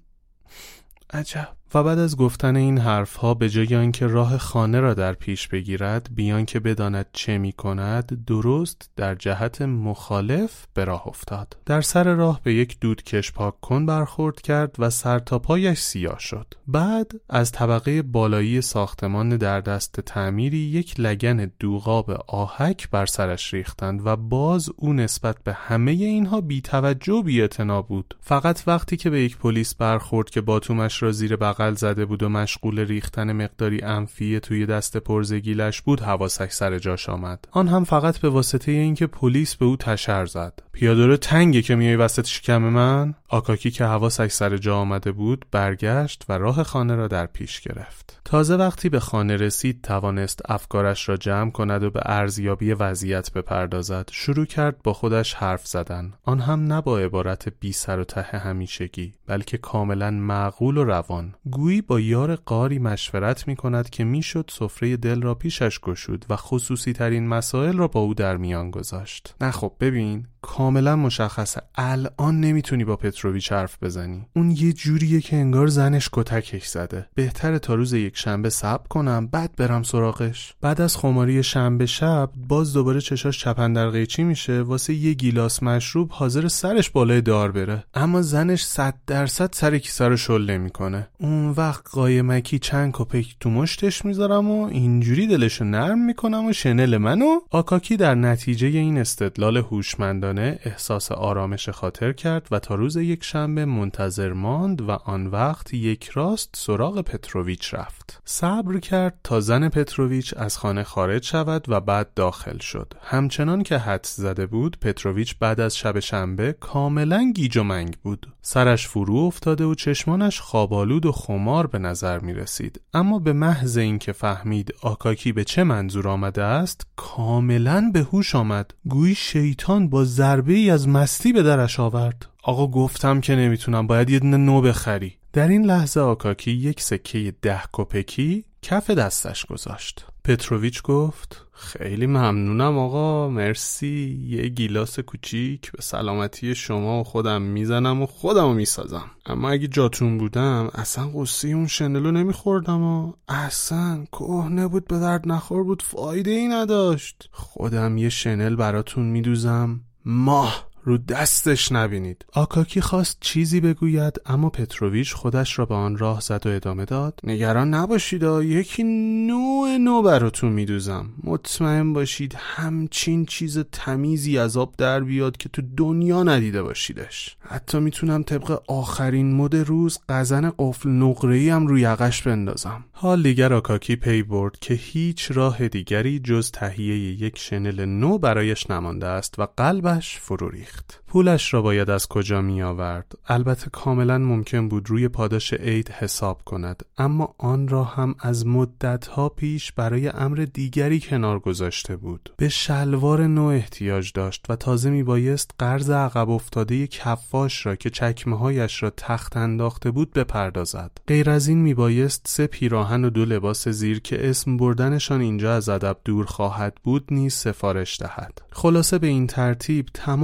Speaker 1: عجب. و بعد از گفتن این حرفها به جای آنکه راه خانه را در پیش بگیرد بیان که بداند چه می کند درست در جهت مخالف به راه افتاد. در سر راه به یک دودکش پاک کن برخورد کرد و سر تا پایش سیاه شد. بعد از طبقه بالایی ساختمان در دست تعمیری یک لگن دوغاب آهک بر سرش ریختند و باز او نسبت به همه اینها بی توجه و بی اعتنا بود. فقط وقتی که به یک پلیس برخورد که باتومش را زیر بغل زده بود و مشغول ریختن مقداری انفیه توی دست پرزگیلش بود حواسش سر جاش آمد. آن هم فقط به واسطه اینکه پلیس به او تشر زد. پیاده‌رو تنگه که میای وسط شکم من؟ آکاکی که حواسش سر جا آمده بود برگشت و راه خانه را در پیش گرفت. تازه وقتی به خانه رسید توانست افکارش را جمع کند و به ارزیابی وضعیت بپردازد. شروع کرد با خودش حرف زدن، آن هم نه با عبارت بی سر و ته همیشگی بلکه کاملا معقول و روان. گویی با یار غاری مشورت می کند که می شد سفره دل را پیشش گشود و خصوصی ترین مسائل را با او در میان گذاشت. نه خب ببین، کاملا مشخصه الان نمیتونی با پتروویچ حرف بزنی. اون یه جوریه که انگار زنش کتکش زده. بهتره تا روز یک شنبه صبر کنم بعد برم سراغش. بعد از خماری شنبه شب باز دوباره چشاش چپندر قیچی میشه واسه یه گیلاس مشروب حاضر سرش بالای دار بره. اما زنش صد درصد سر کیسه رو شل نمیکنه. اون وقت قایمکی چند کپک تو مشتش میذارم و اینجوری دلشو نرم میکنم و شنل منو. آکاکی در نتیجه این استدلال هوشمندانه احساس آرامش خاطر کرد و تا روز یک شنبه منتظر ماند و آن وقت یک راست سراغ پتروویچ رفت. صبر کرد تا زن پتروویچ از خانه خارج شود و بعد داخل شد. همچنان که حدس زده بود پتروویچ بعد از شب شنبه کاملا گیج و منگ بود. سرش فرو افتاده و چشمانش خوابالود و خمار به نظر می رسید. اما به محض اینکه فهمید آکاکی به چه منظور آمده است کاملا به هوش آمد. گویی شیطان با ضربه ای از مستی به درش آورد. آقا گفتم که نمیتونم، باید یه دونه نو بخری. در این لحظه آکاکی یک سکه ده کپکی کف دستش گذاشت. پتروویچ گفت خیلی ممنونم آقا، مرسی. یه گیلاس کوچیک به سلامتی شما و خودم میزنم و خودمو میسازم. اما اگه جاتون بودم اصلا قصه اون شنلو نمیخوردم و اصلا کهنه بود، به درد نخور بود، فایده ای نداشت. خودم یه شنل براتون میدوزم ماه رو دستش نبینید. آکاکی خواست چیزی بگوید اما پتروویچ خودش را به آن راه زد و ادامه داد نگران نباشید، یکی نوع نو براتون میدوزم. مطمئن باشید همچین چیز تمیزی از آب در بیاد که تو دنیا ندیده باشیدش. حتی میتونم طبق آخرین مد روز قزن قفل نقره‌ای هم روی یقش بندازم. حال دیگر آکاکی پی برد که هیچ راه دیگری جز تهیه یک شنل نو برایش نمانده است و قلبش فرو ریخت. پولش را باید از کجا می آورد؟ البته کاملا ممکن بود روی پاداش عید حساب کند، اما آن را هم از مدتها پیش برای امر دیگری کنار گذاشته بود. به شلوار نو احتیاج داشت و تازه می بایست قرض عقب افتاده کفاش را که چکمه هایش را تخت انداخته بود بپردازد. غیر از این می بایست سه پیراهن و دو لباس زیر که اسم بردنشان اینجا از ادب دور خواهد بود نیز سفارش دهد. خلاصه به این ترتیب تمام پول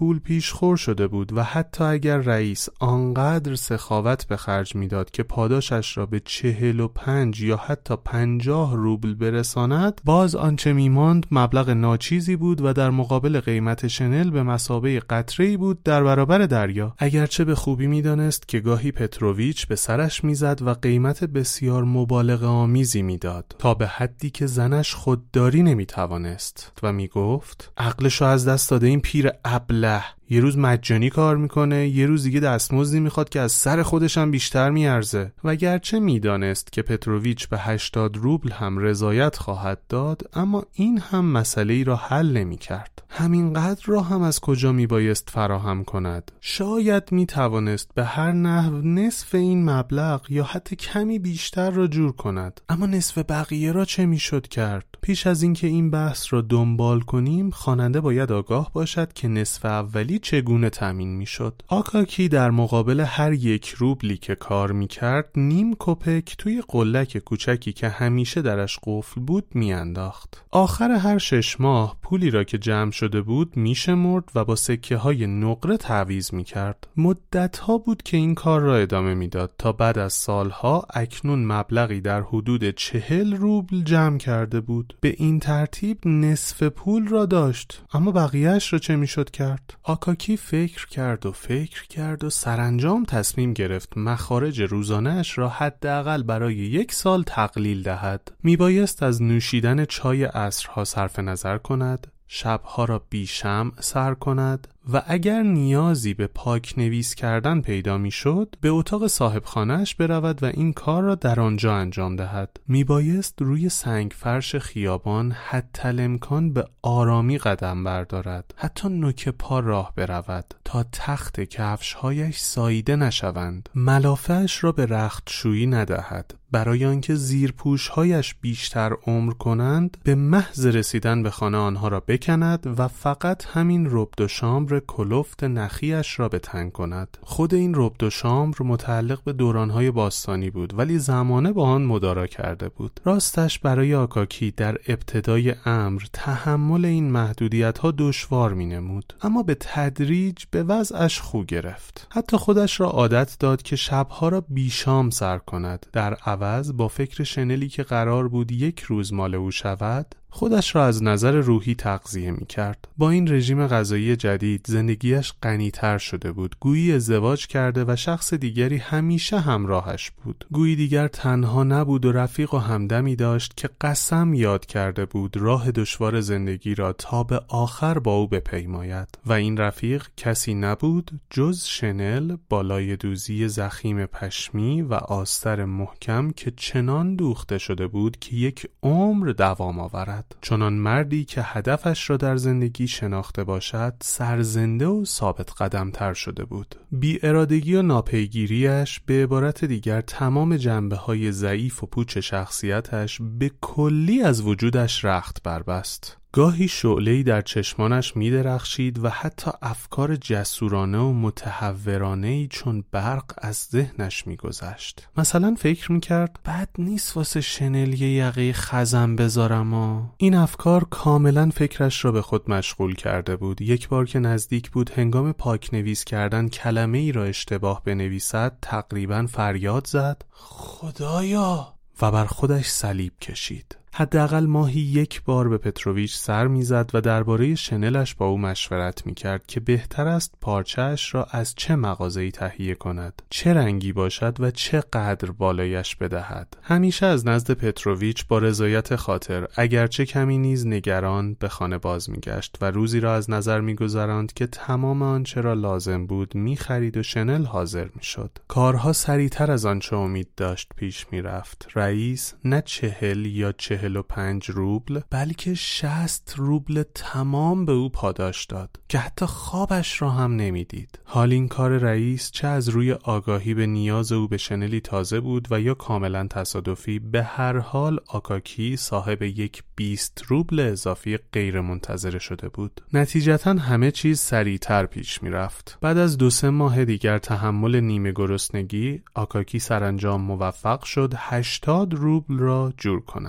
Speaker 1: پول پیشخور شده بود و حتی اگر رئیس آنقدر سخاوت به خرج میداد که پاداشش را به چهل و پنج یا حتی پنجاه روبل برساند، باز آنچه میماند مبلغ ناچیزی بود و در مقابل قیمت شنل به مثابه قطره‌ای بود در برابر دریا. اگرچه به خوبی میدانست که گاهی پتروویچ به سرش میزد و قیمت بسیار مبالغه آمیزی میداد، تا به حدی که زنش خودداری نمیتوانست و میگفت عقلشو از دست داده این پیر ابله، یه روز مجانی کار میکنه، یه روز دیگه دستمزدی میخواد که از سر خودش هم بیشتر میارزه. و گرچه میدانست که پتروویچ به هشتاد روبل هم رضایت خواهد داد، اما این هم مسئله ای را حل نمیکرد. همینقدر را هم از کجا میبایست فراهم کند؟ شاید میتوانست به هر نحو نصف این مبلغ یا حتی کمی بیشتر را جور کند، اما نصف بقیه را چه میشد کرد؟ پیش از اینکه این بحث را دنبال کنیم، خواننده باید آگاه باشد که نصف اولی چگونه تامین میشد. آکاکی در مقابل هر یک روبلی که کار میکرد نیم کپک توی قلک کوچکی که همیشه درش قفل بود میانداخت. آخر هر شش ماه پولی را که جمع شده بود میشمرد و با سکه های نقره تعویض میکرد. مدت ها بود که این کار را ادامه میداد تا بعد از سالها اکنون مبلغی در حدود چهل روبل جمع کرده بود. به این ترتیب نصف پول را داشت، اما بقیهش را چه میشد کرد؟ آکاکی فکر کرد و فکر کرد و سرانجام تصمیم گرفت مخارج روزانه‌اش را حداقل برای یک سال تقلیل دهد. میبایست از نوشیدن چای عصرها صرف نظر کند، شبها را بی شمع سر کند و اگر نیازی به پاک نویس کردن پیدا می شد به اتاق صاحب خانه‌اش برود و این کار را در آنجا انجام دهد. می بایست روی سنگ فرش خیابان حتی الامکان به آرامی قدم بردارد، حتی نوک پا راه برود تا تخت کفش‌هایش ساییده نشوند، ملافه‌اش را به رختشویی ندهد، برای آنکه زیرپوش‌هایش بیشتر عمر کنند به محض رسیدن به خانه آنها را بکند و فقط همین ربد و شامبر کلفت نخیش را به تن کند. خود این ربد و شامبر متعلق به دورانهای باستانی بود، ولی زمانه با آن مدارا کرده بود. راستش برای آکاکی در ابتدای امر تحمل این محدودیت‌ها دشوار می‌نمود، اما به تدریج به وضعش خو گرفت. حتی خودش را عادت داد که شبها را بیشام سر کند، در عوض با فکر شنلی که قرار بود یک روز مال او شود خودش را از نظر روحی تغذیه می کرد. با این رژیم غذایی جدید زندگیش غنی‌تر شده بود. گویی ازدواج کرده و شخص دیگری همیشه همراهش بود. گویی دیگر تنها نبود و رفیق و همدمی داشت که قسم یاد کرده بود راه دشوار زندگی را تا به آخر با او بپیماید. و این رفیق کسی نبود جز شنل، بالای دوزی ضخیم پشمی و آستر محکم که چنان دوخته شده بود که یک عمر دوام آورد. چنان مردی که هدفش را در زندگی شناخته باشد سرزنده و ثابت قدم تر شده بود. بی ارادگی و ناپیگیریش، به عبارت دیگر تمام جنبه های ضعیف و پوچ شخصیتش به کلی از وجودش رخت بربست. گاهی شعله‌ای در چشمانش می درخشید و حتی افکار جسورانه و متحورانه‌ای چون برق از ذهنش می گذشت. مثلا فکر می کرد بد نیست واسه شنل یه یقه خزم بذارم ها. این افکار کاملا فکرش را به خود مشغول کرده بود. یک بار که نزدیک بود هنگام پاک نویس کردن کلمه ای را اشتباه بنویسد تقریبا فریاد زد خدایا و بر خودش صلیب کشید. حداقل ماهی یک بار به پتروویچ سر میزد و درباره شنلش با او مشورت میکرد که بهتر است پارچه‌اش را از چه مغازه‌ای تهیه کند، چه رنگی باشد و چه قدر بالایش بدهد. همیشه از نزد پتروویچ با رضایت خاطر، اگرچه کمی نیز نگران، به خانه باز میگشت و روزی را از نظر میگذراند که تمام آنچه را لازم بود میخرید و شنل حاضر میشد. کارها سریعتر از آنچه امید داشت پیش میرفت. رئیس نه چهل یا چهل و پنج روبل بلکه شصت روبل تمام به او پاداش داد که حتی خوابش را هم نمیدید. حال این کار رئیس چه از روی آگاهی به نیاز او به شنلی تازه بود و یا کاملا تصادفی، به هر حال آکاکی صاحب یک بیست روبل اضافی غیر منتظره شده بود. نتیجتا همه چیز سریعتر پیش می رفت. بعد از دو سه ماه دیگر تحمل نیمه گرسنگی، آکاکی سرانجام موفق شد هشتاد روبل را جور کند.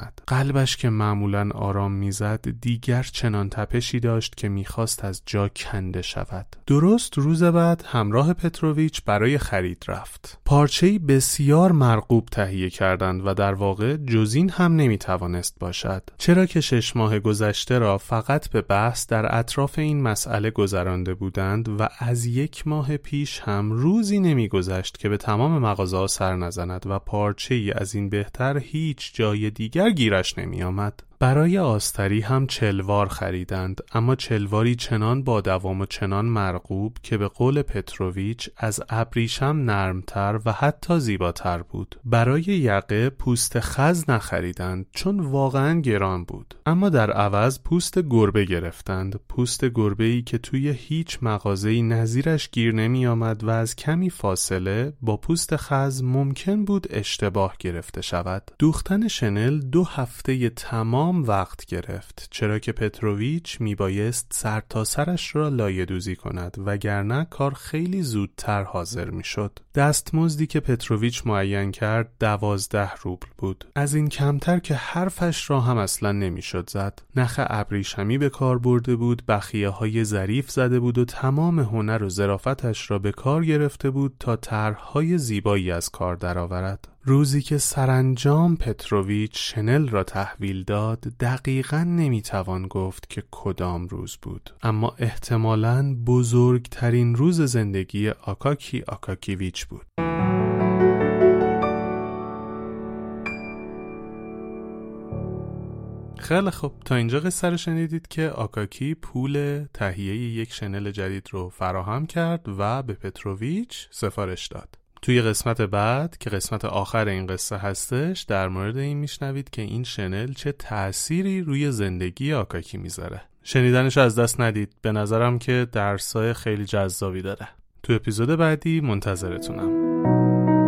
Speaker 1: قلبش که معمولاً آرام میزد دیگر چنان تپشی داشت که میخواست از جا کنده شود. درست روز بعد همراه پتروویچ برای خرید رفت. پارچه‌ای بسیار مرغوب تهیه کردند و در واقع جز این هم نمیتوانست باشد، چرا که شش ماه گذشته را فقط به بحث در اطراف این مسئله گذرانده بودند و از یک ماه پیش هم روزی نمیگذشت که به تمام مغازه‌ها سر نزند و پارچه‌ای از این بهتر هیچ جای دیگر گیرش نمی آمد. برای آستری هم چلوار خریدند، اما چلواری چنان با دوام و چنان مرغوب که به قول پتروویچ از ابریشم نرمتر و حتی زیباتر بود. برای یقه پوست خز نخریدند چون واقعا گران بود، اما در عوض پوست گربه گرفتند، پوست گربه‌ای که توی هیچ مغازه‌ای نظیرش گیر نمی آمد و از کمی فاصله با پوست خز ممکن بود اشتباه گرفته شود. دوختن شنل دو هفته تمام وقت گرفت، چرا که پتروویچ میبایست سر تا سرش را لایه دوزی کند وگرنه کار خیلی زودتر حاضر میشد. دستمزدی که پتروویچ معین کرد دوازده روبل بود، از این کمتر که حرفش را هم اصلا نمیشد زد. نخ ابریشمی به کار برده بود، بخیه های ظریف زده بود و تمام هنر و ظرافتش را به کار گرفته بود تا طرح‌های زیبایی از کار درآورد. روزی که سرانجام پتروویچ شنل را تحویل داد دقیقاً نمیتوان گفت که کدام روز بود، اما احتمالاً بزرگترین روز زندگی آکاکی آکاکیویچ بود. خیلی خوب، تا اینجا قصه رو شنیدید که آکاکی پول تهیه یک شنل جدید رو فراهم کرد و به پتروویچ سفارش داد. توی قسمت بعد که قسمت آخر این قصه هستش در مورد این میشنوید که این شنل چه تأثیری روی زندگی آکاکی میذاره. شنیدنش از دست ندید، به نظرم که درسای خیلی جذابی داره. تو اپیزود بعدی منتظرتونم.